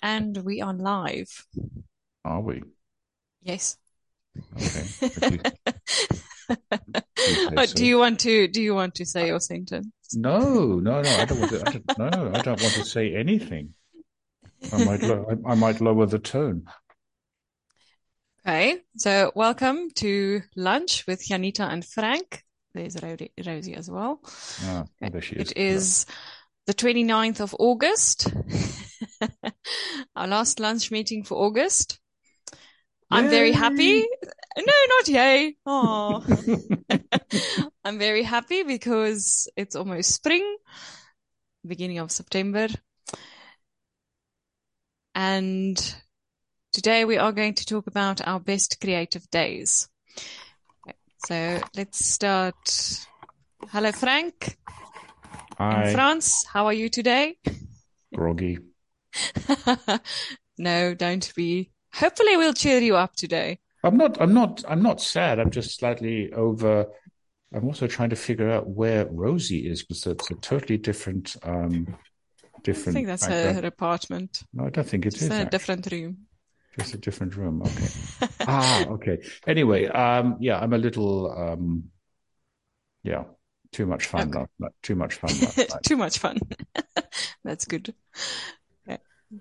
And we are live. Are we? Yes. Okay. If you say Oh, so. do you want to say your sentence? No. I don't want to. No. I don't want to say anything. I might lower the tone. Okay. So welcome to lunch with Janita and Frank. There's Rosie as well. Okay. There she is. It is the 29th of August. Our last lunch meeting for August. I'm very happy. Yay! No, not yay. Oh. I'm very happy because it's almost spring, beginning of September. And today we are going to talk about our best creative days. Okay, so let's start. Hello, Frank. In Hi, France, how are you today? groggy. No, don't be. Hopefully we'll cheer you up today. I'm not sad. I'm just slightly over. I'm also trying to figure out where Rosie is because it's a totally I think different that's her background. apartment. No, I don't think it Just is a actually. different room. Just a different room. Okay. Okay. Anyway, yeah, I'm a little, yeah, too much fun Okay. last night. Too much fun last night. Too much fun. That's good. Okay.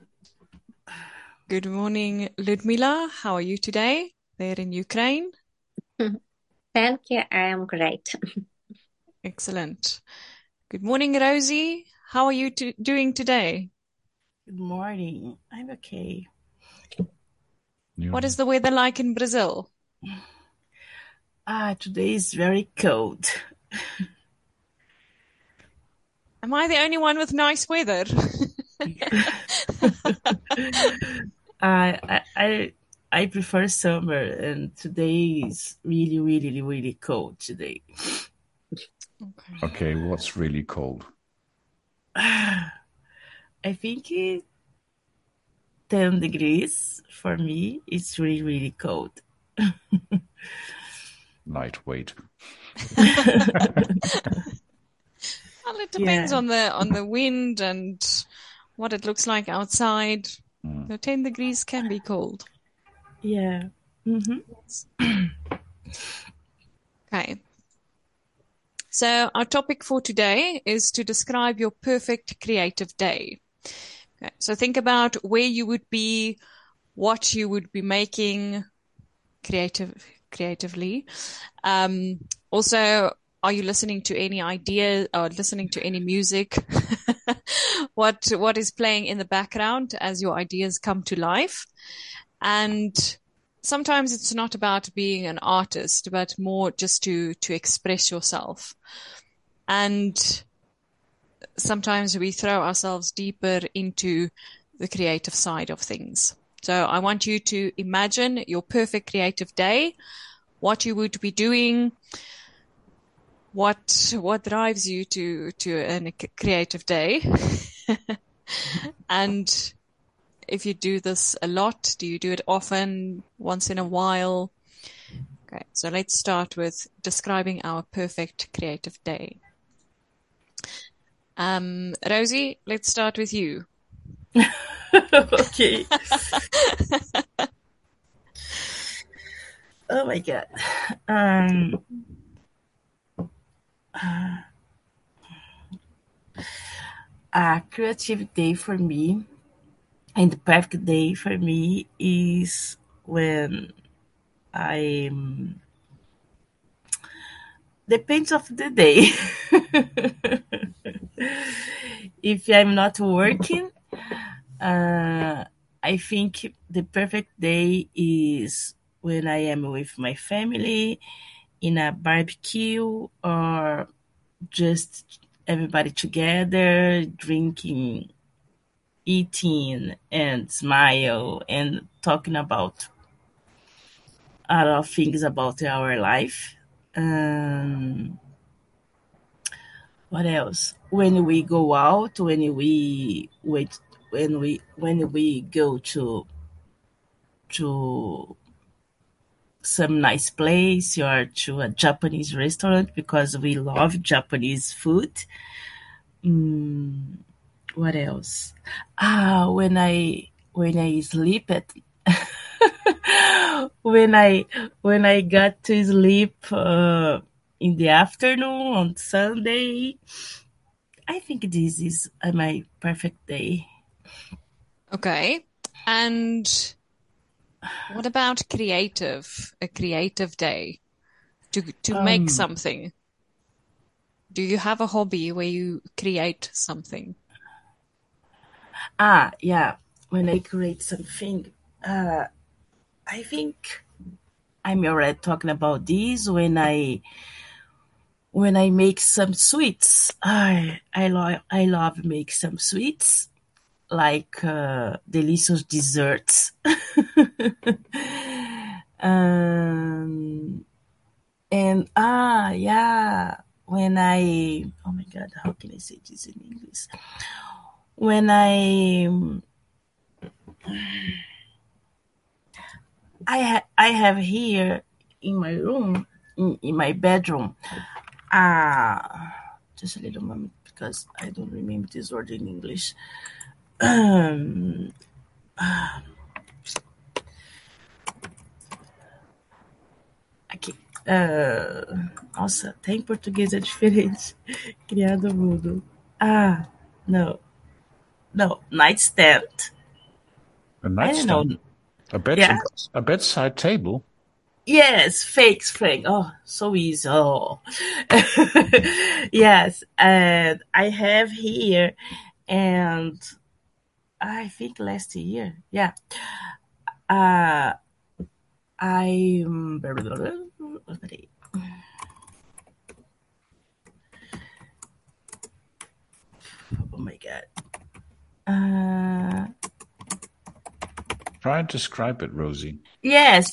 Good morning, Ludmila. How are you today? There in Ukraine? Thank you. I am great. Excellent. Good morning, Rosie. How are you doing today? Good morning. I'm okay. What is the weather like in Brazil? Today is very cold. Am I the only one with nice weather? I prefer summer, and today is really, really, really cold today. Okay, what's really cold? I think 10 degrees for me. It's really, really cold. Lightweight. Well, it depends on the wind and what it looks like outside. The 10 degrees can be cold. Yeah. Mm-hmm. Okay. So our topic for today is to describe your perfect creative day. Okay. So think about where you would be, what you would be making creatively. Also, are you listening to any ideas or listening to any music? What is playing in the background as your ideas come to life? And sometimes it's not about being an artist, but more just to express yourself. And sometimes we throw ourselves deeper into the creative side of things. So I want you to imagine your perfect creative day, what you would be doing, what drives you to a creative day. And if you do this a lot, do you do it often, once in a while? Okay, so let's start with describing our perfect creative day. Rosie, let's start with you. Okay. Oh my God. A creative day for me, and the perfect day for me is when I depends of the day. If I'm not working, I think the perfect day is when I am with my family in a barbecue or just everybody together drinking, eating and smile and talking about a lot of things about our life. What else? When we go out, when we go to some nice place or to a Japanese restaurant because we love Japanese food. What else? When when I sleep at when I got to sleep in the afternoon on Sunday. I think this is my perfect day. Okay. And what about a creative day to make something? Do you have a hobby where you create something? Yeah. When I create something, I think I'm already talking about this when I make some sweets. I love make some sweets like delicious desserts. um, and yeah, when oh my god, how can I say this in English? When I have here in my room, in my bedroom, just a little moment because I don't remember this word in English. Aqui. Nossa, até em português é diferente. Criado mudo. No. No, nightstand. A I don't nightstand? know. Yeah. A bedside table? Yes, fakes, Frank. Oh, so easy. Oh. Yes, and I have here, and I think last year, yeah, I oh my god. Try and describe it, Rosie. Yes.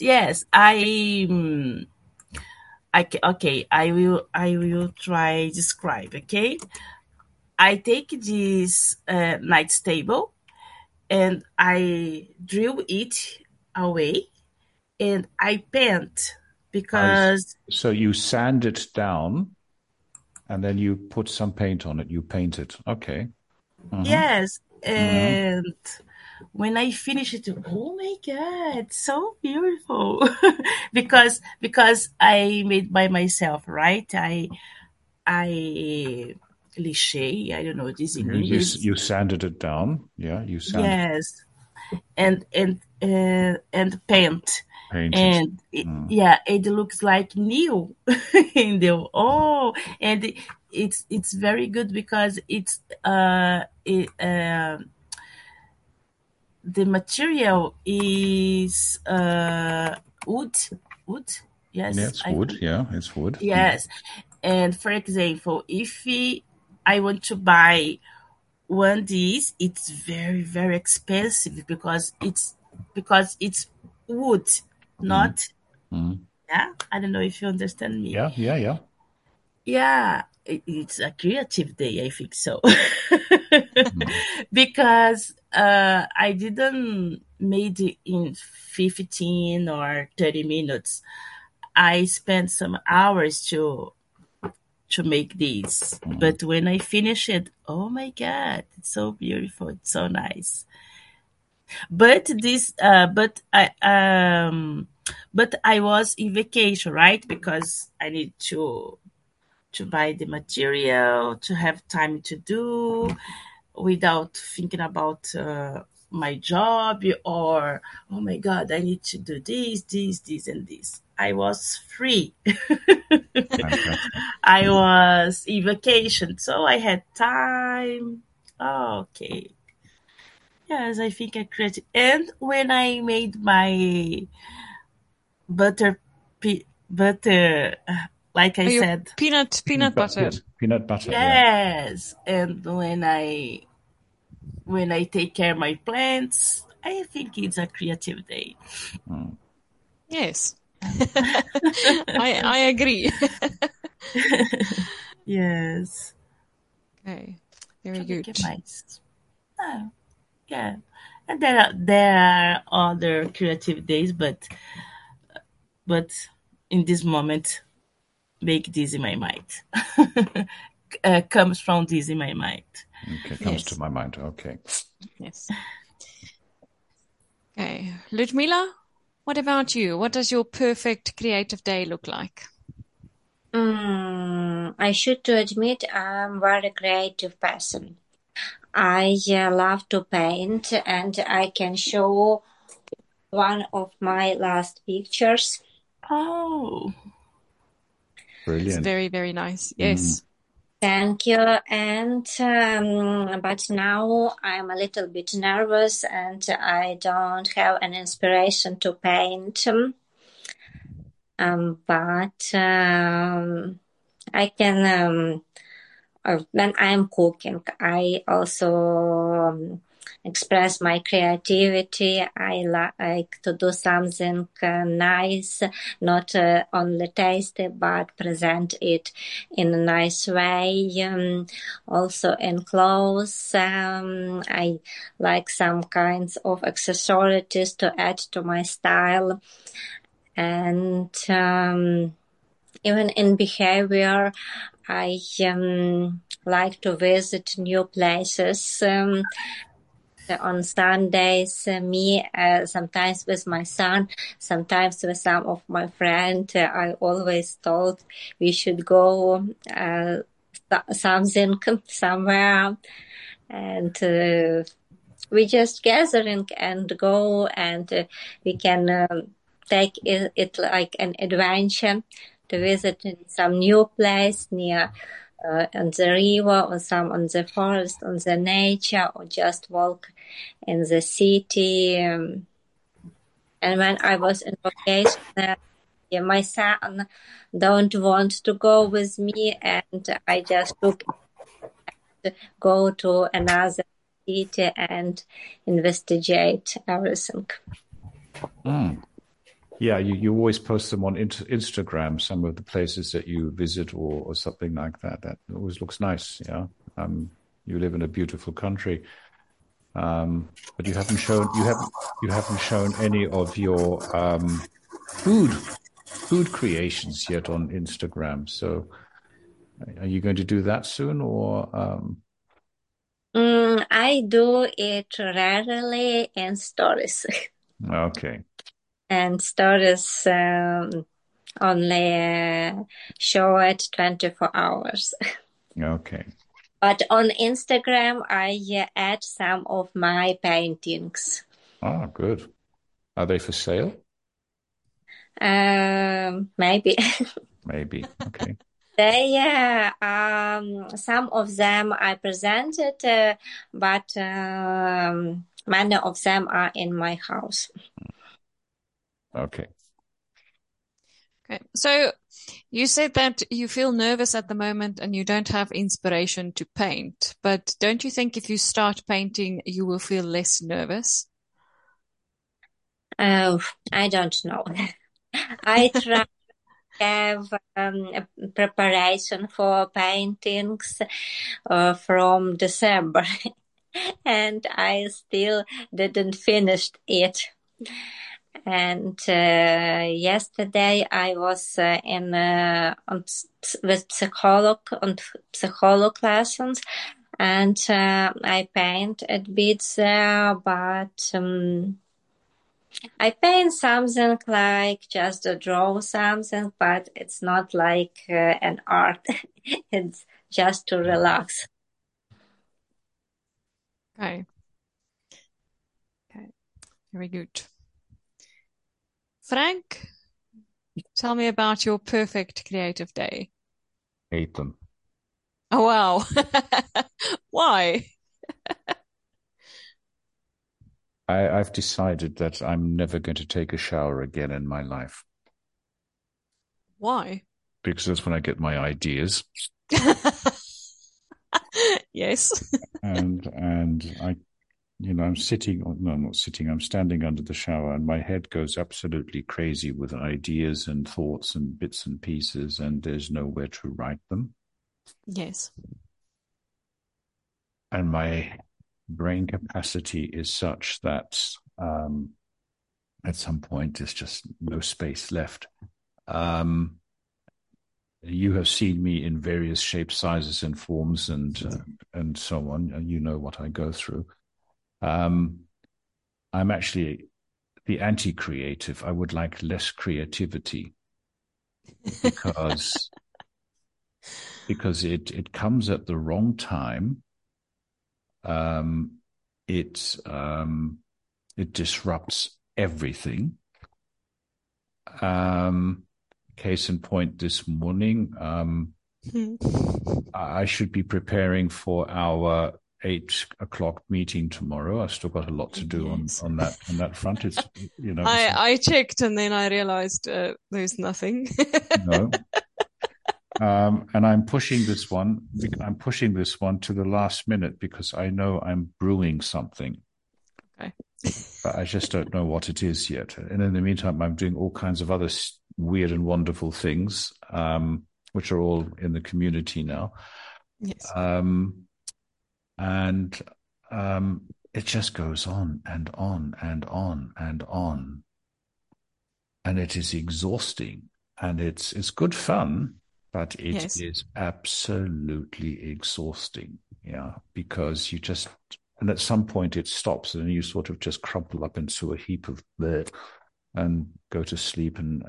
Okay. I will try describe. Okay. I take this night table and I drill it away and I paint because So you sand it down and then you put some paint on it. You paint it. Okay. yes, and when I finish it, oh my god, so beautiful! because I made by myself, right? I cliché. I don't know this in English. You sanded it down. Yeah, you sanded Yes, and paint. painted. And yeah, it looks like new in the and it's very good because it's the material is wood. Yes, Yeah, it's wood. Yeah, it's wood. Yes, and for example, if I want to buy one this, it's very very expensive because it's wood, not yeah. I don't know if you understand me. Yeah. Yeah, it's a creative day, I think so. Because I didn't made it in 15 or 30 minutes. I spent some hours to make these. But when I finish it, oh my god, it's so beautiful, it's so nice. But I was in vacation, right? Because I need to buy the material, to have time to do without thinking about my job or, oh my God, I need to do this, and this. I was free. I was in vacation, so I had time. Okay. Yes, I think I created. And when I made my butter, like I said, peanut butter. Peanut butter. Yes, yeah. And when I take care of my plants, I think it's a creative day. Yes, I agree. Yes. Okay, very good. Nice. Oh, yeah, and there are other creative days, but in this moment, make this in my mind. Comes from this in my mind. Okay, comes to my mind. Okay. Yes. Okay. Ludmila, what about you? What does your perfect creative day look like? I should to admit I'm very creative person. I love to paint, and I can show one of my last pictures. Oh, It's Brilliant. very, very nice. Yes. Thank you. And but now I'm a little bit nervous, and I don't have an inspiration to paint. But I can. When I'm cooking, I also express my creativity. I like to do something nice, not only tasty, but present it in a nice way. Also in clothes, I like some kinds of accessories to add to my style. And even in behavior, I like to visit new places. On Sundays, sometimes with my son, sometimes with some of my friends, I always thought we should go something somewhere, and we just gathering and go, and we can take it like an adventure to visit in some new place near on the river, or some on the forest, on the nature, or just walk in the city. And when I was in vacation, my son don't want to go with me, and I just took to go to another city and investigate everything. Yeah, you always post them on Instagram, some of the places that you visit or something like that. That always looks nice. Yeah. You live in a beautiful country. But you haven't shown any of your food creations yet on Instagram. So are you going to do that soon, or I do it rarely in stories. okay. And stories only show it 24 hours. Okay. But on Instagram, I add some of my paintings. Ah, good. Are they for sale? Maybe. Maybe. Okay. They, some of them I presented, but many of them are in my house. Okay. Okay. So you said that you feel nervous at the moment and you don't have inspiration to paint, but don't you think if you start painting, you will feel less nervous? I don't know. I try to have a preparation for paintings from December, and I still didn't finish it. And yesterday I was with psychology lessons, and I paint a bit there, but I paint something like just to draw something, but it's not like an art. It's just to relax. Okay. Okay. Very good. Frank, tell me about your perfect creative day. Hate them. Oh, wow. Why? I've decided that I'm never going to take a shower again in my life, Why? because that's when I get my ideas. Yes. And I'm sitting, no, I'm not sitting, I'm standing under the shower, and my head goes absolutely crazy with ideas and thoughts and bits and pieces, and there's nowhere to write them. Yes. And my brain capacity is such that at some point there's just no space left. You have seen me in various shapes, sizes, and forms, and so on. You know what I go through. I'm actually the anti-creative. I would like less creativity because it comes at the wrong time. It disrupts everything. Case in point, this morning, I should be preparing for our 8 o'clock meeting tomorrow. I've still got a lot to do on that front. It's, you know, I checked and then I realized there's nothing. No. And I'm pushing this one. I'm pushing this one to the last minute because I know I'm brewing something. Okay. But I just don't know what it is yet. And in the meantime, I'm doing all kinds of other weird and wonderful things, which are all in the community now. Yes. It just goes on and on and on and on. And it is exhausting. And it's good fun, but it is absolutely exhausting. Yeah. Because and at some point it stops and you sort of just crumple up into a heap of dirt and go to sleep and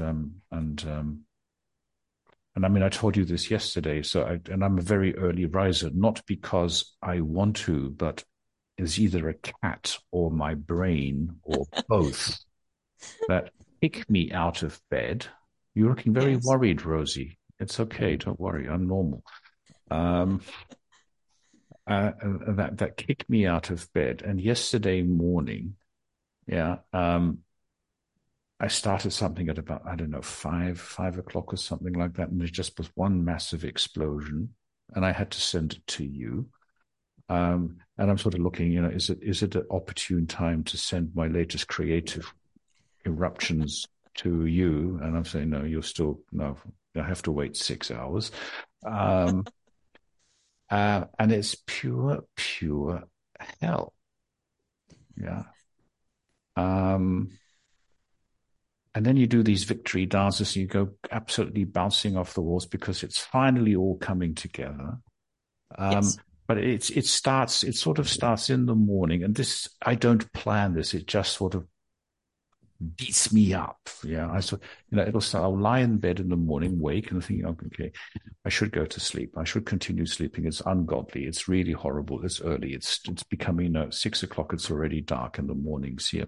I mean, I told you this yesterday. And I'm a very early riser, not because I want to, but it's either a cat or my brain or both that kick me out of bed. You're looking very worried, Rosie. It's okay. Don't worry. I'm normal. That kicked me out of bed. And yesterday morning, I started something at about, I don't know, 5 o'clock or something like that. And there just was one massive explosion and I had to send it to you. And I'm sort of looking, you know, is it an opportune time to send my latest creative eruptions to you? And I'm saying, no, I have to wait 6 hours. And it's pure hell. Yeah. And then you do these victory dances and you go absolutely bouncing off the walls because it's finally all coming together. But it sort of starts in the morning, and this, I don't plan this. It just sort of beats me up. Yeah. I'll lie in bed in the morning, wake and think, okay, I should go to sleep. I should continue sleeping. It's ungodly. It's really horrible. It's early. It's becoming 6 o'clock. It's already dark in the mornings here.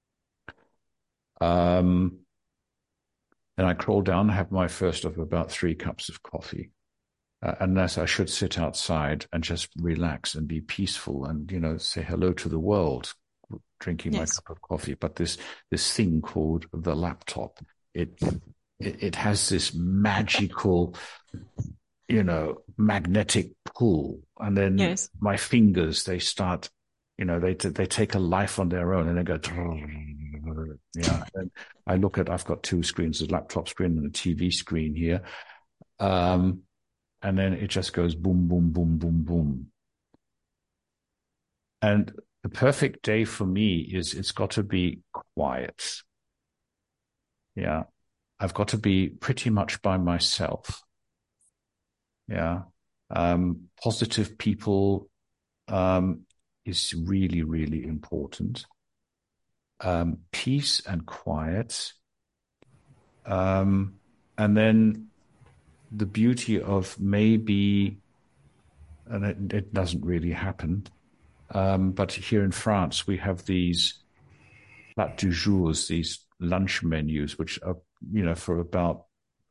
And I crawl down, have my first of about 3 cups of coffee. Unless I should sit outside and just relax and be peaceful and, you know, say hello to the world, drinking my cup of coffee. But this thing called the laptop, it has this magical, you know, magnetic pull. And then my fingers, they start, you know, they take a life on their own and they go, yeah. And I've got 2 screens, a laptop screen and a TV screen here. And then it just goes boom, boom, boom, boom, boom. And the perfect day for me is it's got to be quiet. Yeah. I've got to be pretty much by myself. Yeah. Positive people is really, really important. Peace and quiet. And then the beauty of maybe, and it doesn't really happen, but here in France, we have these plats du jour, these lunch menus, which are, you know, for about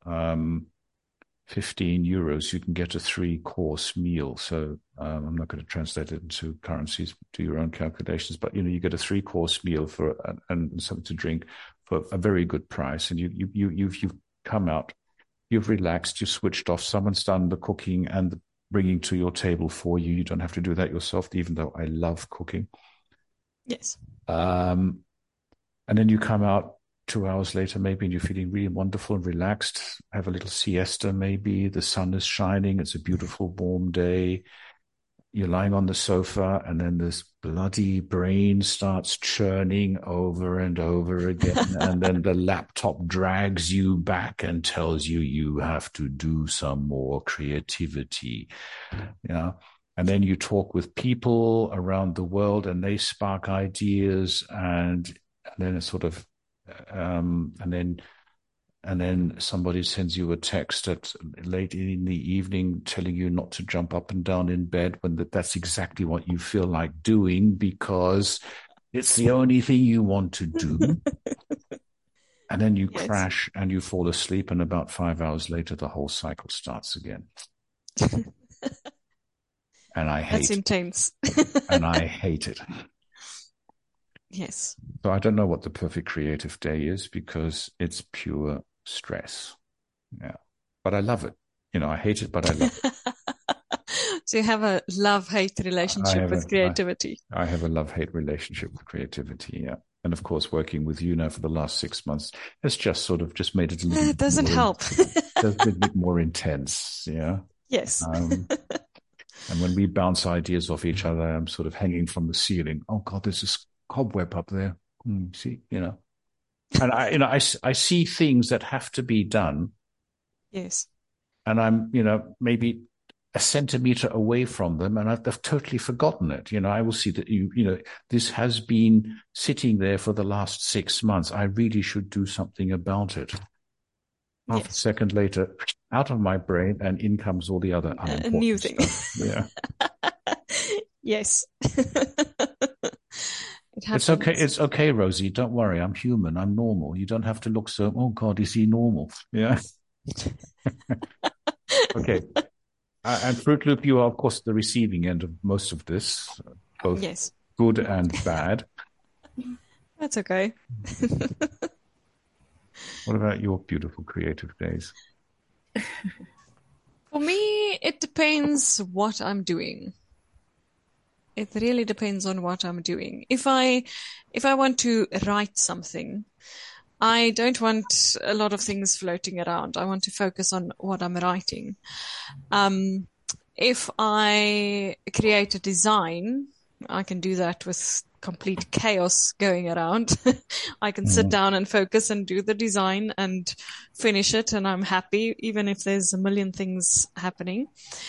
15 euros, you can get a 3-course meal. So I'm not going to translate it into currencies, do your own calculations, but, you know, you get a 3-course meal and something to drink for a very good price. And you've come out, you've relaxed, you've switched off, someone's done the cooking and the bringing to your table for you. You don't have to do that yourself, even though I love cooking. Yes. And then you come out 2 hours later, maybe, and you're feeling really wonderful and relaxed, have a little siesta, maybe. The sun is shining. It's a beautiful, warm day. You're lying on the sofa, and then this bloody brain starts churning over and over again. And then the laptop drags you back and tells you have to do some more creativity. Yeah. And then you talk with people around the world and they spark ideas, and then it sort of, and then somebody sends you a text at late in the evening telling you not to jump up and down in bed when that's exactly what you feel like doing because it's the only thing you want to do. And then you crash and you fall asleep, and about 5 hours later, the whole cycle starts again. And I hate That's intense. and I hate it. Yes. So I don't know what the perfect creative day is because it's pure stress. Yeah. But I love it. I hate it, but I love it. So you have a love-hate relationship with creativity. I have a love-hate relationship with creativity, yeah. And of course, working with you now for the last 6 months has just sort of just made it a little It doesn't help. Does a bit more intense, yeah. Yes. And when we bounce ideas off each other, I'm sort of hanging from the ceiling. Oh God, there's this cobweb up there. See, and I see things that have to be done. Yes. And I'm, maybe a centimeter away from them, and I've totally forgotten it. I will see that this has been sitting there for the last 6 months. I really should do something about it. Half a second later, out of my brain, and in comes all the other unimportant new thing. stuff. Yeah. Yes. It's okay. It's okay, Rosie. Don't worry. I'm human. I'm normal. You don't have to look so, oh God, is he normal? Yeah. Okay. And Fruit Loop, you are, of course, the receiving end of most of this, both good and bad. That's okay. What about your beautiful creative days? For me, it depends what I'm doing. It really depends on what I'm doing. If I want to write something, I don't want a lot of things floating around. I want to focus on what I'm writing. If I create a design, I can do that with complete chaos going around. I can sit down and focus and do the design and finish it, and I'm happy, even if there's a million things happening.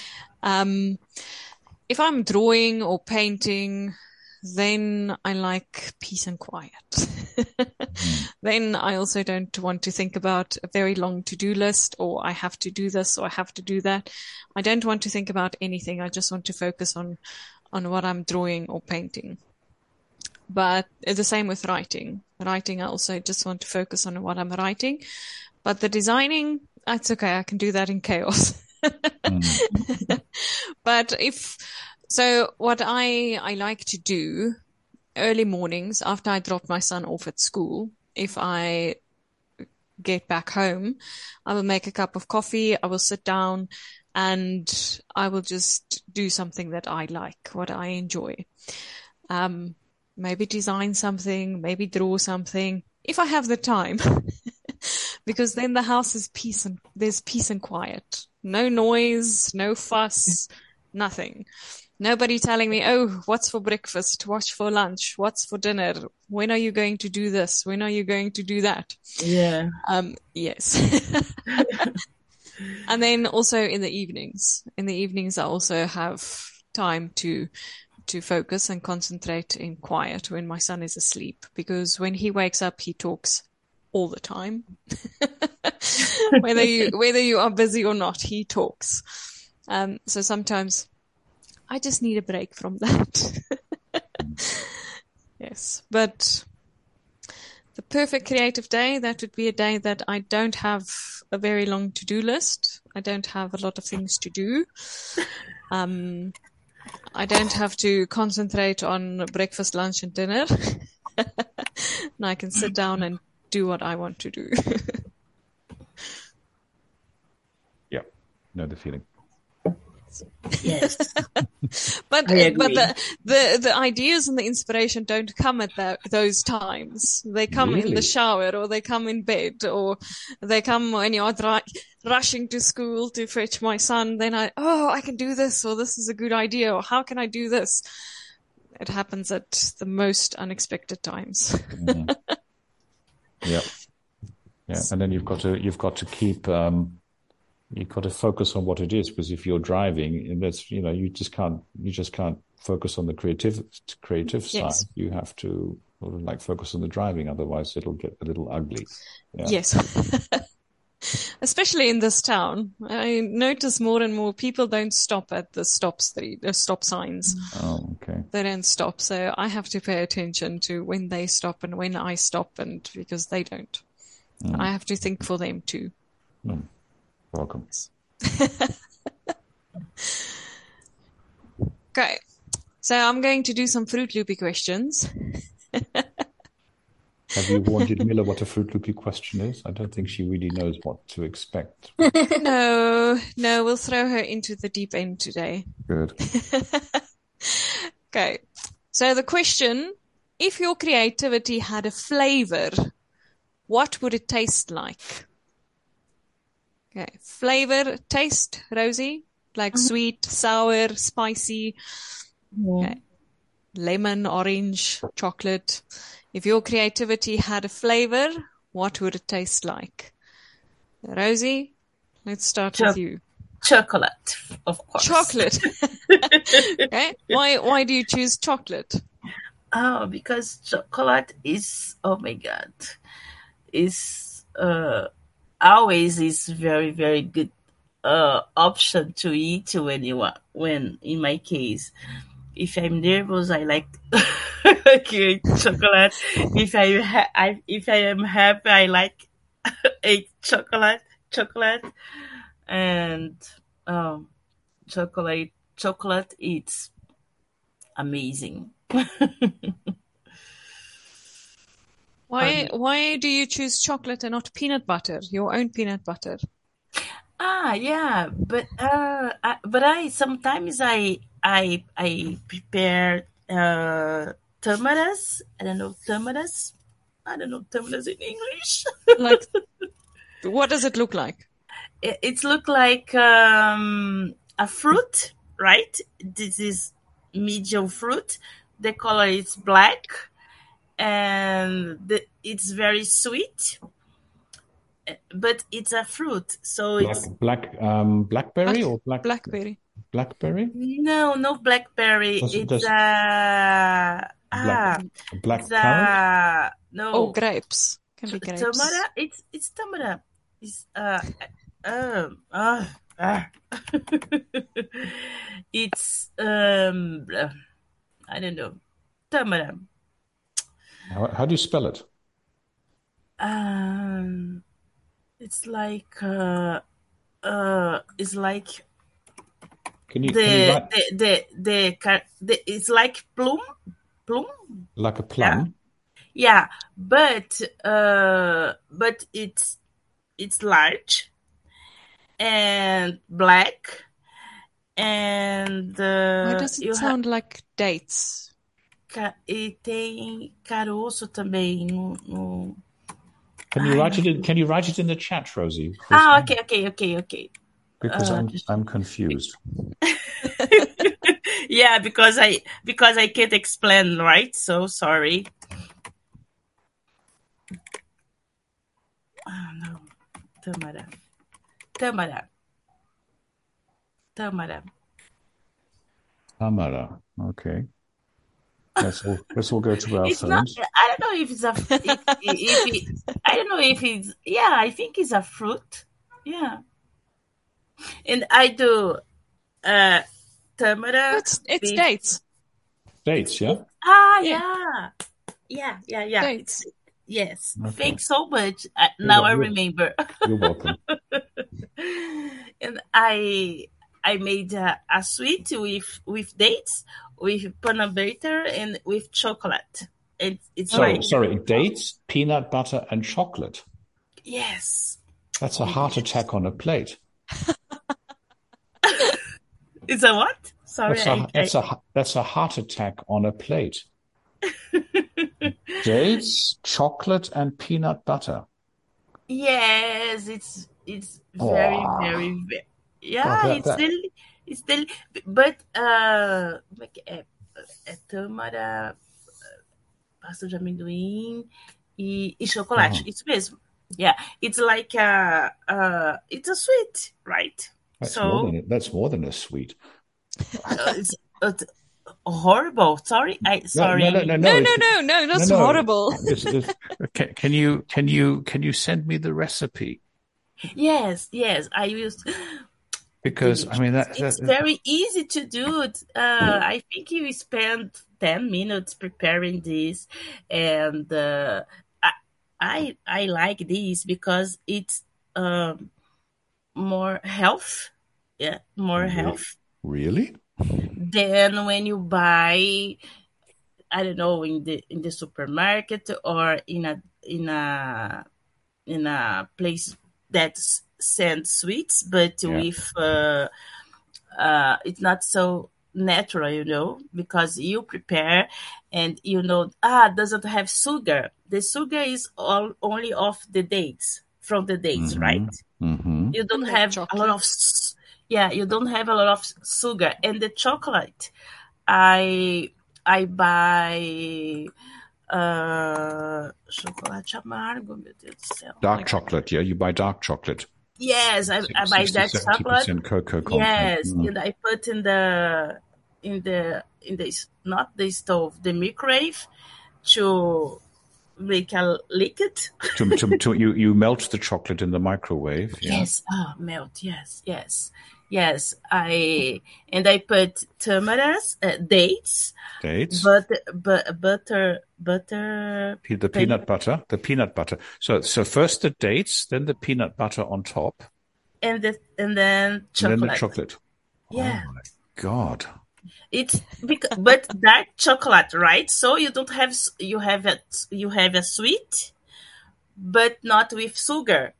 If I'm drawing or painting, then I like peace and quiet. Then I also don't want to think about a very long to-do list, or I have to do this or I have to do that. I don't want to think about anything. I just want to focus on what I'm drawing or painting. But the same with writing. Writing, I also just want to focus on what I'm writing. But the designing, that's okay. I can do that in chaos. But what I like to do early mornings after I drop my son off at school, if I get back home, I will make a cup of coffee. I will sit down and I will just do something that I like, what I enjoy. Maybe design something, maybe draw something, if I have the time, because then the house is there's peace and quiet. No noise, no fuss, nothing. Nobody telling me, oh, what's for breakfast? What's for lunch? What's for dinner? When are you going to do this? When are you going to do that? Yeah. Yes. And then also in the evenings. In the evenings, I also have time to focus and concentrate in quiet when my son is asleep, because when he wakes up, he talks all the time. Whether you are busy or not, he talks. So sometimes I just need a break from that. Yes. But the perfect creative day, that would be a day that I don't have a very long to-do list. I don't have a lot of things to do. I don't have to concentrate on breakfast, lunch, and dinner. And I can sit down and do what I want to do. Yeah, know the feeling. Yes. But the ideas and the inspiration don't come at those times. They come in the shower, or they come in bed, or they come when you're rushing to school to fetch my son. Then I can do this, or this is a good idea, or how can I do this? It happens at the most unexpected times. Yeah. And then you've got to keep. You've got to focus on what it is, because if you're driving, that's you just can't focus on the creative side. You have to sort of like focus on the driving, otherwise it'll get a little ugly. Yeah. Yes. Especially in this town, I notice more and more people don't stop at the stop signs. Oh, okay. They don't stop, so I have to pay attention to when they stop and when I stop, and because they don't, I have to think for them too. Welcome. Okay, so I'm going to do some Fruit Loopy questions. Have you warned Miller what a Fruit Loopy question is? I don't think she really knows what to expect. No, we'll throw her into the deep end today. Good. Okay, so the question, if your creativity had a flavor, what would it taste like? Okay, flavor, taste, Rosie? Like sweet, sour, spicy, okay. Lemon, orange, chocolate. If your creativity had a flavor, what would it taste like? Rosie, let's start with you. Chocolate, of course. Chocolate. Okay. Why do you choose chocolate? Oh, because chocolate is, oh my God, is always is very, very good option to eat when in my case. If I'm nervous, I like eat chocolate. If I am happy, I like eat chocolate, and chocolate. It's amazing. Why do you choose chocolate and not peanut butter? Your own peanut butter? Yeah, but I sometimes I prepare tamaras. I don't know tamaras in English. Like, what does it look like? It look like a fruit, right? This is medium fruit. The color is black, and it's very sweet. But it's a fruit, so it's blackberry or blackberry. Blackberry? No blackberry. It's black currant. No. Oh, grapes. Can be grapes. Tamara. It's tamara. It's it's I don't know. Tamara. How do you spell it? It's like it's like it's like plum like a plum. Yeah, but it's large and black, and why does it sound like dates? E tem caroço também no... Can you write it in the chat, Rosie? Okay. Because I'm confused. Yeah, because I can't explain, right? So sorry. Oh no, Tamara. Okay. Let's all go to our phones. I don't know if it's I don't know if it's. Yeah, I think it's a fruit. Yeah, and I do tamara. It's dates. Dates, yeah. Yeah. Dates. Yes. Okay. Thanks so much. Now I remember. You're welcome. And I made a sweet with dates, with peanut butter, and with chocolate. It's sorry, dates, peanut butter, and chocolate. Yes. That's a heart attack on a plate. It's a what? Sorry. That's a heart attack on a plate. Dates, chocolate, and peanut butter. Yes, it's very, very, very. Yeah, it's still, but tâmara, pasta de amendoim e chocolate. Isso mesmo. Yeah, it's like it's a sweet, right? That's more than a sweet. It's horrible. Sorry, sorry. No, that's horrible. Can you send me the recipe? Yes, I used. Because I mean it's very easy to do it. I think you spend 10 minutes preparing this, and I like this because it's more health. Yeah, more health. Really? Than when you buy, I don't know, in the supermarket or in a place that sends sweets, but with it's not so natural, because you prepare and doesn't have sugar. The sugar is only off the dates, from the dates, right? Mm-hmm. You don't have a lot of you don't have a lot of sugar. And the chocolate, I buy chocolate amargo, meu Deus do céu. Dark chocolate, yeah, you buy dark chocolate. Yes, I buy dark chocolate. Cocoa content. Yes, and I put in the not the stove, the microwave, to make a liquid. You melt the chocolate in the microwave. Yeah? Yes, melt. Yes. I put tamaras, dates, butter. The peanut butter. So first the dates, then the peanut butter on top, and then chocolate. And then the chocolate. Yeah. Oh my God. It's but dark chocolate, right? So you don't have you have a sweet, but not with sugar.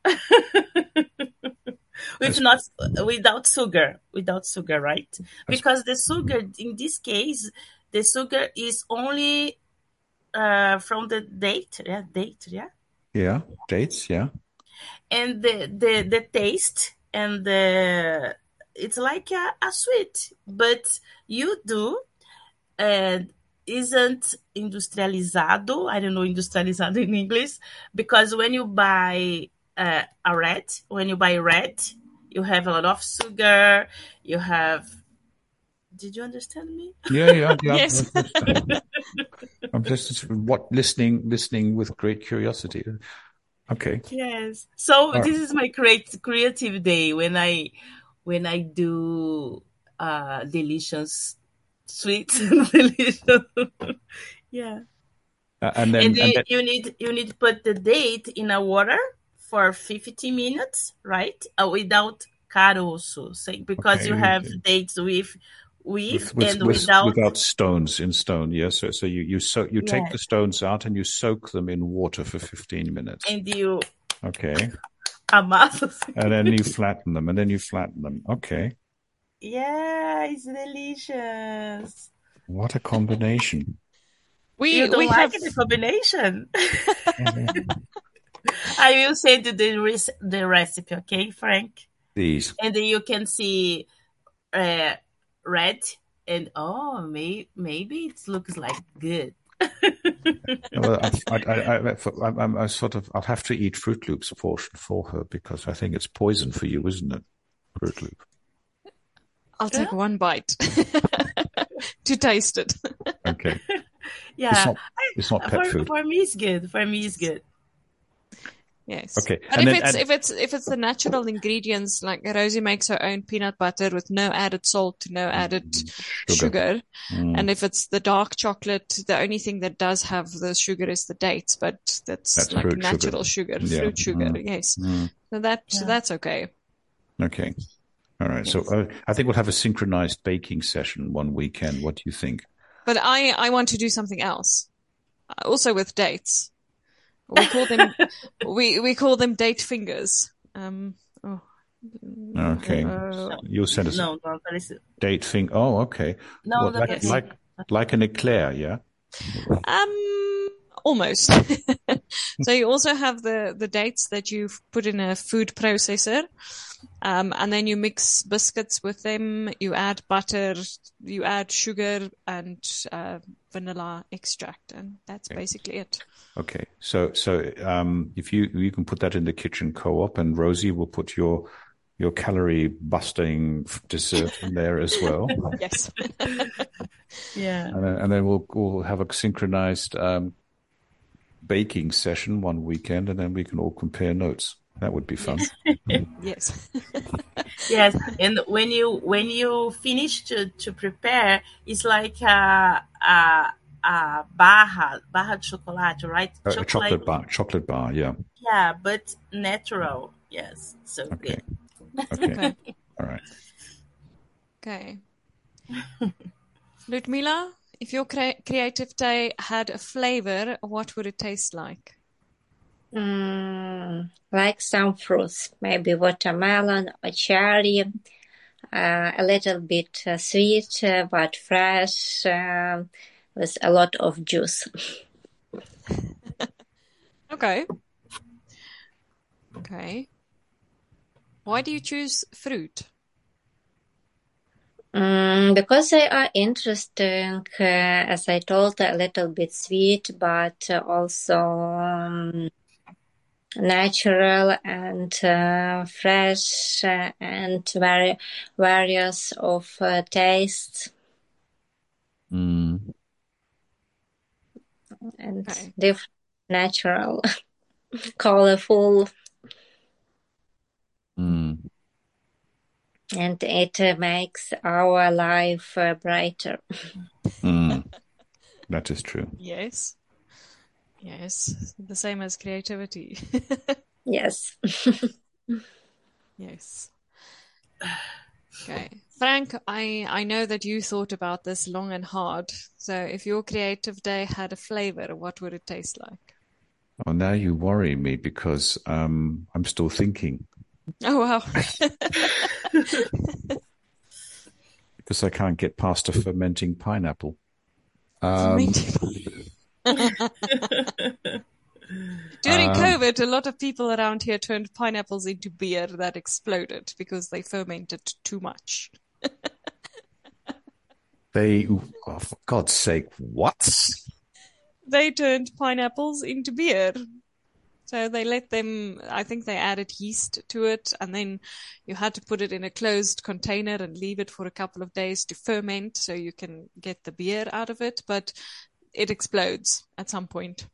Without sugar, right? Because the sugar in this case, the sugar is only from the date, yeah. Yeah, dates, yeah. And the taste and it's like a sweet, but you do isn't industrializado. I don't know industrializado in English, because when you buy red, you have a lot of sugar. You have. Did you understand me? Yeah. Yes. I'm just listening with great curiosity. Okay. Yes. So this is my creative day when I do delicious sweets and delicious. Yeah. And then you need to put the date in a water for 50 minutes, right? Without caroço, because you have dates with without stones in stone. Yes. Yeah? So you take the stones out and you soak them in water for 15 minutes. And you amass. And then you flatten them. Okay. Yeah, it's delicious. What a combination. You don't like the combination? I will send you the recipe, okay, Frank? Please. And then you can see red, and maybe it looks like good. Well, I'll have to eat Fruit Loops portion for her, because I think it's poison for you, isn't it? Fruit Loop. I'll take one bite to taste it. Okay. Yeah. It's not pet food. For me, it's good. Yes. Okay. And if it's the natural ingredients, like Rosie makes her own peanut butter with no added salt, no added sugar. And if it's the dark chocolate, the only thing that does have the sugar is the dates, but that's like natural sugar, fruit sugar. Yes. So that's okay. Okay. All right. Yes. So I think we'll have a synchronized baking session one weekend. What do you think? But I want to do something else, also with dates. We call them we call them date fingers. Okay. You'll send us date finger. Oh, okay. No, like an eclair, yeah. Almost. So you also have the dates that you've put in a food processor, and then you mix biscuits with them. You add butter, you add sugar and vanilla extract, and that's basically it. Okay, so if you can put that in the kitchen co-op, and Rosie will put your your calorie busting dessert in there as well. Yes. Yeah. And then we'll have a synchronized baking session one weekend, and then we can all compare notes. That would be fun. Yes. Yes, and when you finish to prepare, it's like a barra de chocolate, right? A chocolate bar, yeah. Yeah, but natural. Yes, so Okay. good. Okay. All right. Okay. Ludmila, if your creative day had a flavor, what would it taste like? Like some fruits, maybe watermelon or cherry, a little bit sweet, but fresh, with a lot of juice. Okay. Okay. Why do you choose fruit? Because they are interesting, as I told, a little bit sweet, but also natural and fresh and very various of tastes Mm. and Okay. different, natural, colorful, Mm. and it makes our life brighter. Mm. That is true. Yes. Yes. The same as creativity. Yes. Yes. Okay. Frank, I know that you thought about this long and hard. So if your creative day had a flavor, what would it taste like? Oh, now you worry me because I'm still thinking. Oh, wow. Because I can't get past a fermenting pineapple. During COVID, a lot of people around here turned pineapples into beer that exploded because they fermented too much. Oh, for God's sake, what? They turned pineapples into beer. So they let them, I think they added yeast to it, and then you had to put it in a closed container and leave it for a couple of days to ferment so you can get the beer out of it, but it explodes at some point.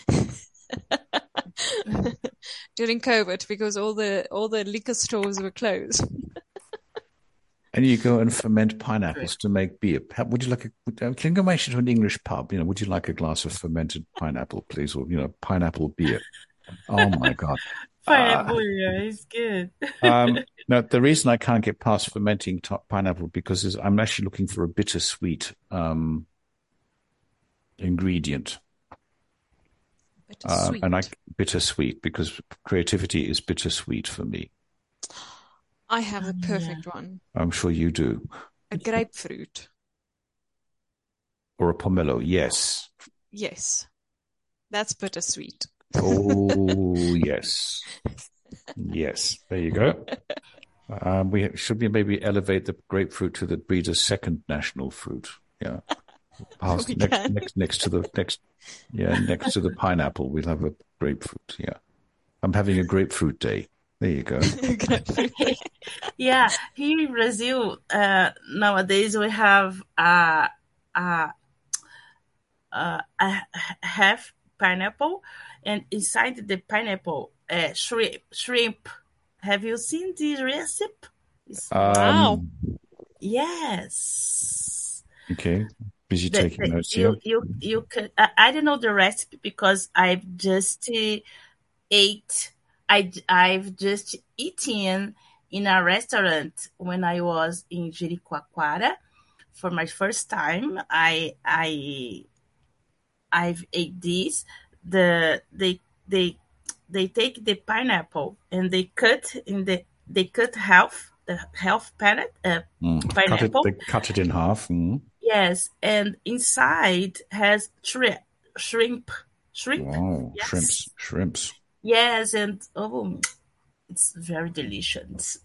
During COVID, because all the liquor stores were closed. And you go and ferment pineapples to make beer. Would you like can you go to an English pub? Would you like a glass of fermented pineapple, please? Or, pineapple beer. Oh my God. Pineapple beer is good. Now, the reason I can't get past fermenting pineapple because I'm actually looking for a bittersweet ingredient. Bittersweet. And bittersweet because creativity is bittersweet for me. I have the perfect one. I'm sure you do. A grapefruit. Or a pomelo, yes. Yes. That's bittersweet. Oh, yes. Yes, there you go. We should maybe elevate the grapefruit to the breeder's second national fruit. Yeah. Next to the pineapple, we'll have a grapefruit. Yeah. I'm having a grapefruit day. There you go. Yeah, here in Brazil, nowadays we have a half pineapple, and inside the pineapple, shrimp. Have you seen this recipe? Wow. Yes. Okay. Busy taking notes here. You could. I don't know the recipe because I've just ate. I've just eaten in a restaurant when I was in Jericoacoara for my first time. I've ate this. They take the pineapple and they cut half the half pineapple. They cut it in half. Mm. Yes, and inside has shrimp. Wow, Yes. shrimps. Yes, and it's very delicious.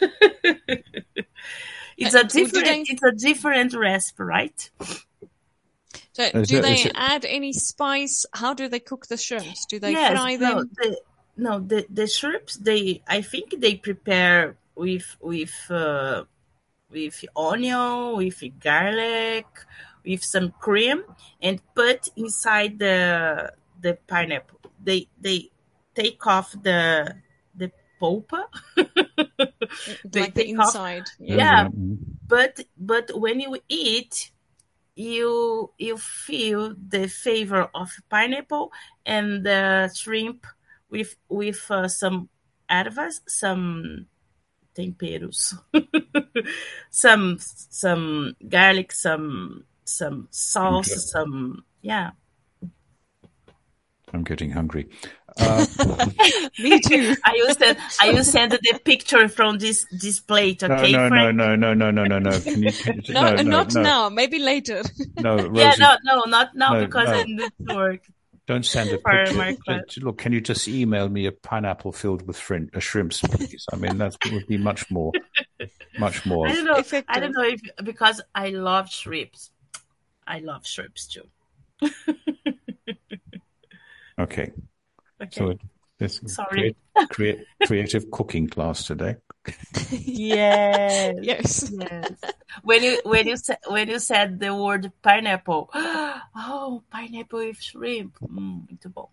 It's a different recipe, right? So do they add any spice? How do they cook the shrimps? Do they fry them? The shrimps, I think they prepare with onion, with garlic, with some cream, and put inside the pineapple. They take off the pulp. They Like the take off. inside. Yeah, Mm. but when you eat, you feel the flavor of pineapple and the shrimp with some ervas, some temperos, some garlic, some sauce, some I'm getting hungry. Me too. I will send the picture from this plate, okay, No. Frank? No. Can you No, not no. now. Maybe later. No, Yeah, Rosie. no, not now No, because no. I need to work Don't send a for picture. my class. Look, can you just email me a pineapple filled with shrimps, please? I mean, that would be much more. I don't know. Effective. If because I love shrimps. I love shrimps too. Okay. Okay. So this Sorry. creative cooking class today. Yes. Yes. Yes. When you said the word pineapple, oh, pineapple with shrimp, muito bom.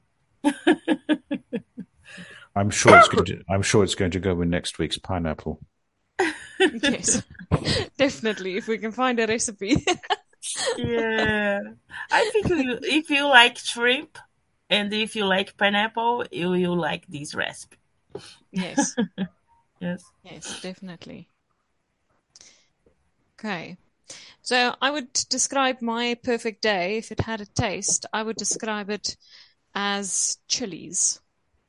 I'm sure it's going to go in next week's pineapple. Yes. Definitely. If we can find a recipe. Yeah, I think if you like shrimp and if you like pineapple, you will like this recipe. Yes. Yes. Yes, definitely. Okay. So I would describe my perfect day, if it had a taste, I would describe it as chilies.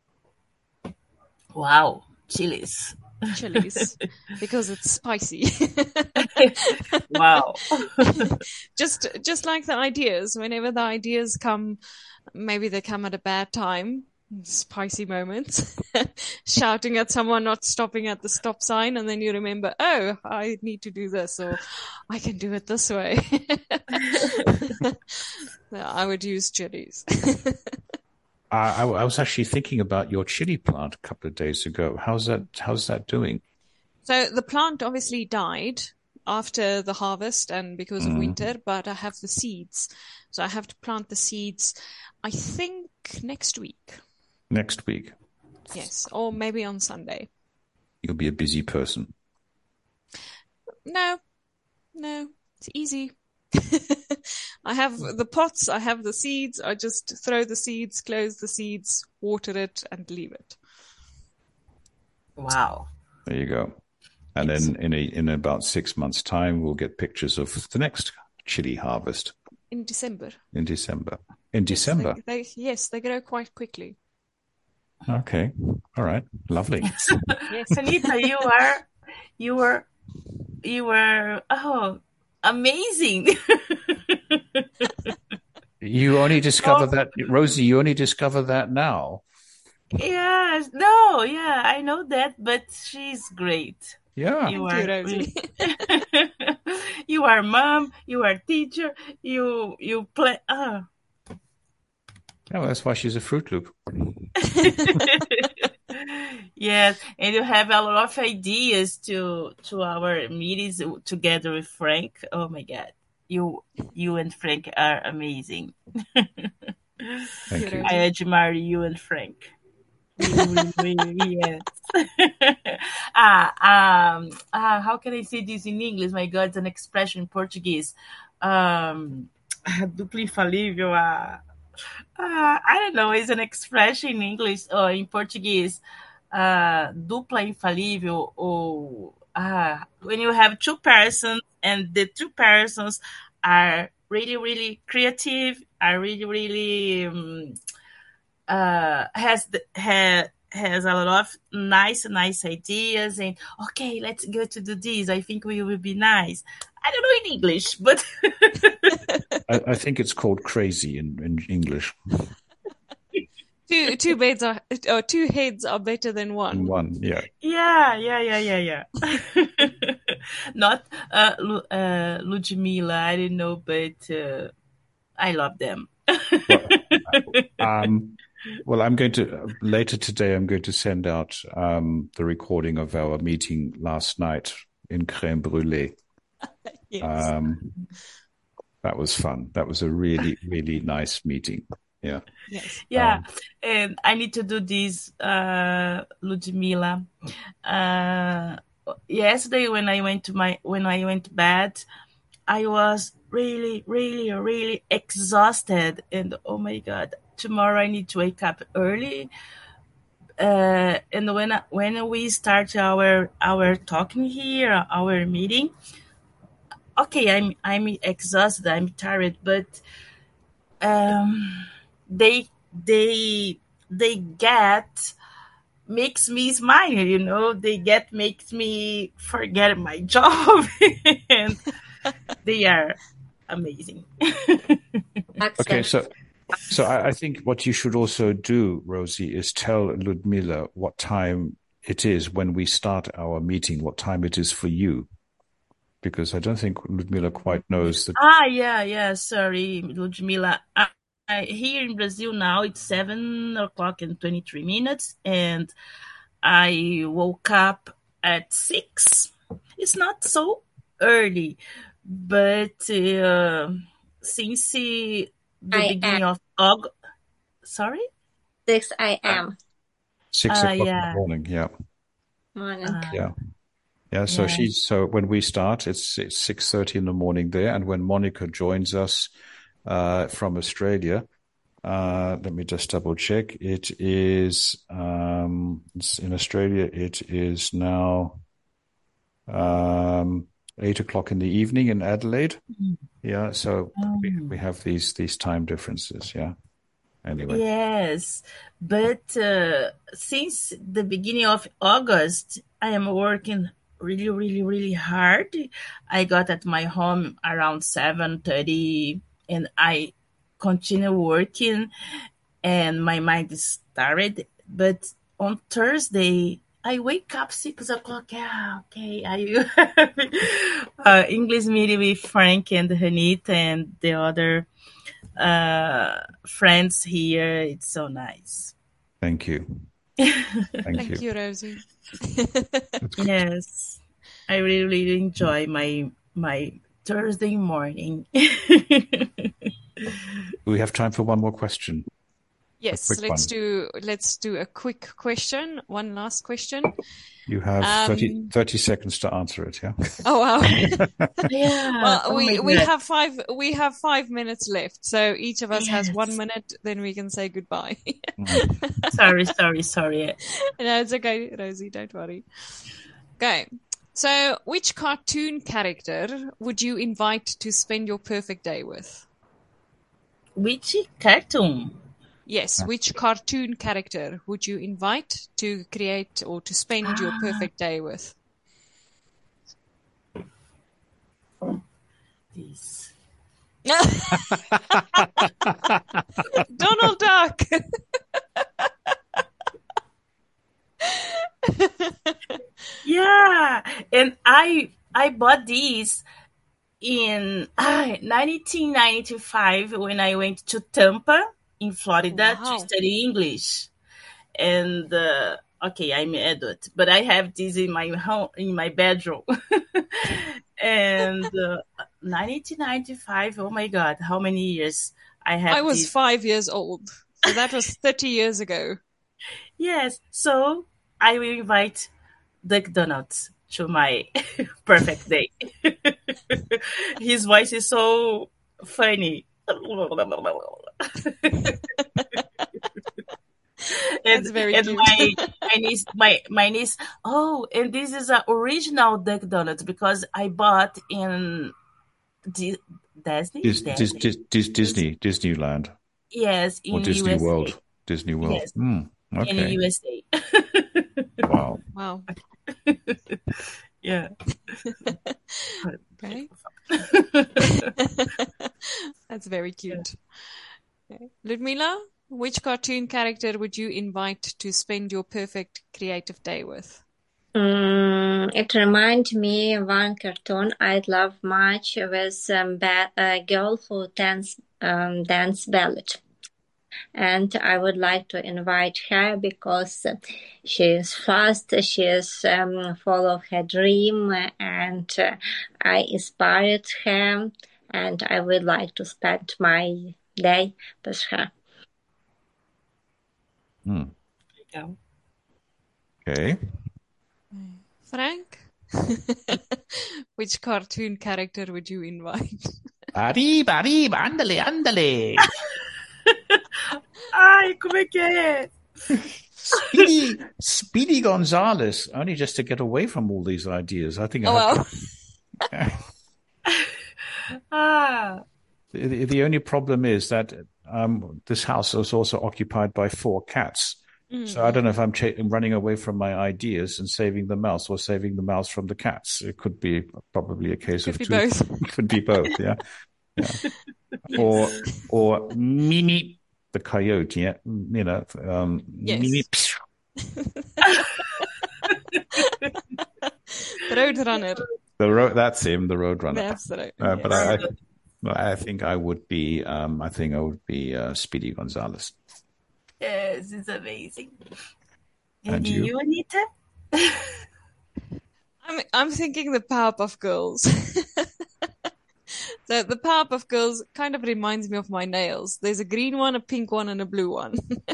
Wow, chilies. Chilies, because it's spicy. Wow. Just like the ideas, whenever the ideas come, maybe they come at a bad time, spicy moments, shouting at someone, not stopping at the stop sign, and then you remember, oh, I need to do this, or I can do it this way. I would use chilies. I was actually thinking about your chili plant a couple of days ago. How's that doing? So the plant obviously died after the harvest and because of winter, but I have the seeds. So I have to plant the seeds, I think, next week. Next week. Yes, or maybe on Sunday. You'll be a busy person. No, it's easy. I have the pots, I have the seeds, I just throw the seeds, close the seeds, water it, and leave it. Wow. There you go. And then in about 6 months' time, we'll get pictures of the next chili harvest. In December. In December. In December? Yes, they grow quite quickly. Okay. All right. Lovely. Yes. Anita, you were amazing. You only discover that, Rosie, you only discover that now. Yes. No, yeah, I know that, but she's great. Yeah. Thank you, Rosie. You are mom, you are teacher, you play. Yeah, well, that's why she's a Fruit Loop. Yes, and you have a lot of ideas to our meetings together with Frank. Oh my God, you and Frank are amazing. Thank you. I admire you and Frank. Really, yes. How can I say this in English? My God, it's an expression in Portuguese. Duplo infalível. I don't know. It's an expression in English or in Portuguese. Dupla infalível, or when you have two persons and the two persons are really, really creative, are really, really has a lot of nice ideas, and okay, let's go to do this. I think we will be nice. I don't know in English, but I think it's called crazy in English. Two heads are better than one. One, yeah. Yeah. Not Ludmila, I don't know, but I love them. Well, later today, I'm going to send out the recording of our meeting last night in Crème Brûlée. Yes. That was fun. That was a really, really nice meeting. Yeah. Yes. Yeah, and I need to do this, Ludmila. Yesterday when I went to bed, I was really, really, really exhausted, and oh my God, tomorrow I need to wake up early. And when we start our talking here, our meeting, okay, I'm exhausted, I'm tired, but they get makes me smile, makes me forget my job, and they are amazing. Okay, so I think what you should also do, Rosie, is tell Ludmila what time it is when we start our meeting, what time it is for you, because I don't think Ludmila quite knows that. Yeah. Sorry, Ludmila. Here in Brazil now it's 7:00 and 23 minutes, and I woke up at 6. It's not so early, but since the beginning of August, sorry, 6 a.m. 6 o'clock in the yeah, morning. Yeah. morning. Yeah. So yeah. so when we start, it's 6:30 in the morning there. And when Monica joins us, from Australia, let me just double check. It is, in Australia, it is now, 8 o'clock in the evening in Adelaide. Yeah. So we have these time differences. Yeah. Anyway. Yes, but since the beginning of August, I am working really, really, really hard. I got at my home around 7:30, and I continue working, and my mind is tired. But on Thursday, I wake up 6 o'clock. Yeah, okay. I English meeting with Frank and Hanita and the other friends here. It's so nice. Thank you. Thank you, Rosie. Yes, I really enjoy my Thursday morning. We have time for one more question. Yes, let's do a quick question. One last question. You have 30 seconds to answer it. Yeah. Oh wow. Yeah. Well, we have 5 minutes left, so each of us has 1 minute. Then we can say goodbye. Sorry. No, it's okay, Rosie. Don't worry. Okay. So, which cartoon character would you invite to spend your perfect day with? Which cartoon? Yes, which cartoon character would you invite to create or to spend your perfect day with? This. Donald Duck. Yeah, and I bought these in 1995 when I went to Tampa in Florida to study English. And okay, I'm an adult, but I have this in my home, in my bedroom. And 1995, oh my God, how many years I have? I was 5 years old, so that was 30 years ago. Yes, so I will invite Duck Donuts to my perfect day. His voice is so funny. That's very cute. my niece. Oh, and this is an original Duck Donuts because I bought in Disneyland. Yes, in Disney USA. World. Disney World. Yes. Okay. In the USA. Wow. Yeah. Okay. That's very cute. Okay. Ludmila, which cartoon character would you invite to spend your perfect creative day with? It reminds me of one cartoon I love much with a girl who dance ballet. and I would like to invite her because she is fast, she is full of her dream, and I inspired her, and I would like to spend my day with her. Yeah. Okay. Frank, which cartoon character would you invite? Arriba, arriba, ándale, ándale. Ai, como é que é? Speedy Gonzales, only just to get away from all these ideas. I think I Oh, have wow. Ah, the only problem is that this house is also occupied by 4 cats. So I don't know if I'm running away from my ideas and saving the mouse or saving the mouse from the cats. It could be probably a case Could of be two. both. Could be both, yeah. Yes. Or Mimi the coyote, yeah. You know, Yes. Mimi. The Roadrunner. That's him, the Roadrunner. That's the road. But I think I would be Speedy Gonzales. yes, it's amazing. And And you? you, Anita? I'm thinking the Powerpuff Girls. So the Powerpuff Girls kind of reminds me of my nails. There's a green one, a pink one, and a blue one.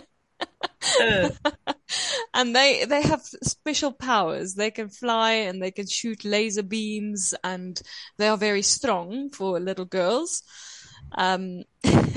And they have special powers. They can fly and they can shoot laser beams, and they are very strong for little girls. And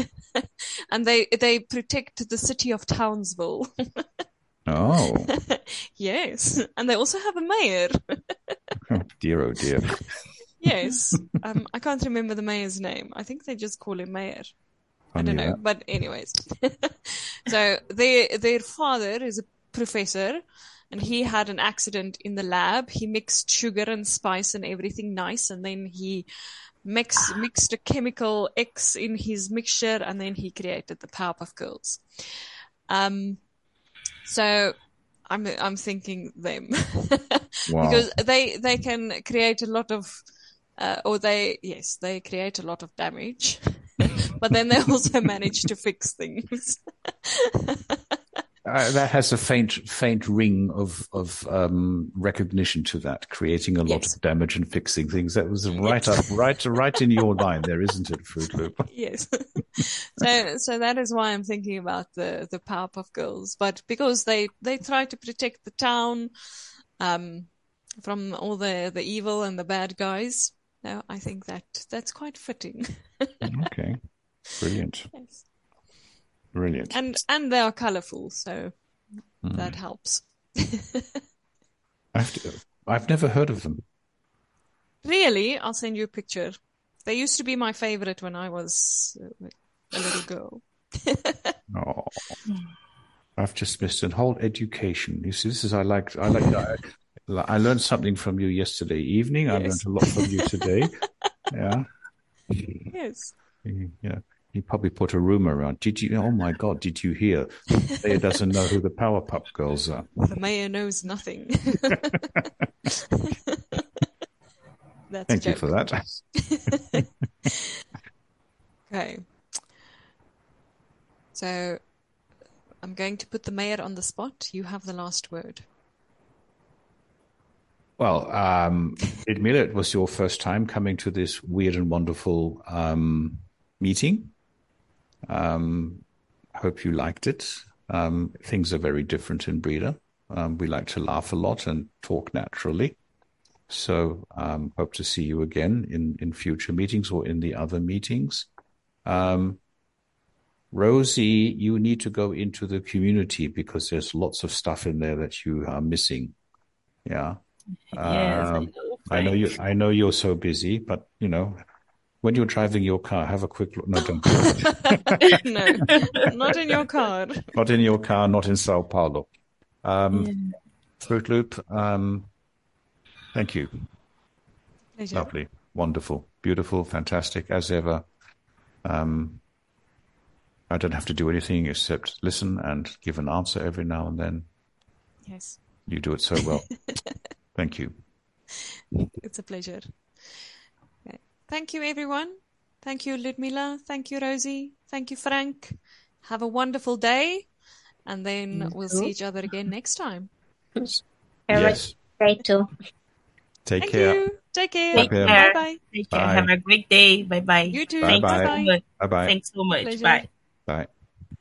they protect the city of Townsville. Oh, Yes, and they also have a mayor. dear, oh dear. Yes, I can't remember the mayor's name. I think they just call him mayor. I don't know, but anyways. So their father is a professor, and he had an accident in the lab. He mixed sugar and spice and everything nice, and then he mixed a chemical X in his mixture, and then he created the Powerpuff Girls. So I'm thinking them. Wow. Because they can create a lot of they create a lot of damage, but then they also manage to fix things. That has a faint ring of recognition to that, creating a lot Yes. of damage and fixing things. That was right in your line there, isn't it, Fruit Loop? Yes. So that is why I'm thinking about the Powerpuff Girls, but because they try to protect the town from all the evil and the bad guys. So I think that's quite fitting. Okay, brilliant, Yes. brilliant. And they are colorful, so that helps. I've never heard of them. Really, I'll send you a picture. They used to be my favorite when I was a little girl. Oh, I've just missed a whole education. You see, this is I learned something from you yesterday evening. I learned a lot from you today. Yeah. Yes. Yeah. He probably put a rumor around. Oh my God, did you hear? The mayor doesn't know who the Powerpuff Girls are. The mayor knows nothing. That's Thank a you joke. for that. Okay. So I'm going to put the mayor on the spot. You have the last word. Well, Ludmila, it was your first time coming to this weird and wonderful meeting. Hope you liked it. Things are very different in Breda. We like to laugh a lot and talk naturally. So hope to see you again in future meetings or in the other meetings. Rosie, you need to go into the community because there's lots of stuff in there that you are missing. Yeah. Yes, I know you're so busy, but you know, when you're driving your car, have a quick look. No, don't. No, not in your car. Not in your car, not in Sao Paulo. Fruit Loop, thank you. Pleasure. Lovely, wonderful, beautiful, fantastic, as ever. I don't have to do anything except listen and give an answer every now and then. Yes, You do it so well. Thank you. it's a pleasure. Okay. Thank you, everyone. Thank you, Ludmila. Thank you, Rosie. Thank you, Frank. Have a wonderful day, and then You we'll too. see each other again next time. Have Yes. a great day too. Take Thank care. you. Take care. Take Bye-bye. care. Bye-bye. Take care. Bye. Have a great day. Bye bye. You too. Thanks Bye-bye. so Bye-bye. much. Bye-bye. Thanks so much. Pleasure. Bye. Bye.